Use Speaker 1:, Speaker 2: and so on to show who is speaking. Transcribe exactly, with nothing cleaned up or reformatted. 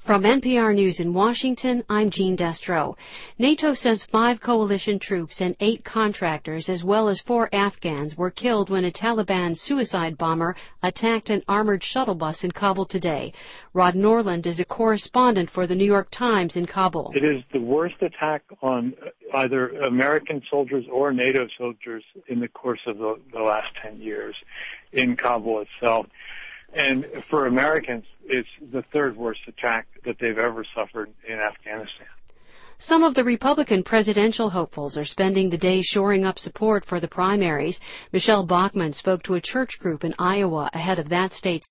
Speaker 1: From N P R News in Washington, I'm Jean Destro. NATO says five coalition troops and eight contractors, as well as four Afghans, were killed when a Taliban suicide bomber attacked an armored shuttle bus in Kabul today. Rod Norland is a correspondent for the New York Times in Kabul.
Speaker 2: It is the worst attack on either American soldiers or NATO soldiers in the course of the, the last ten years in Kabul itself. And for Americans, it's the third worst attack that they've ever suffered in Afghanistan.
Speaker 1: Some of the Republican presidential hopefuls are spending the day shoring up support for the primaries. Michelle Bachmann spoke to a church group in Iowa ahead of that state's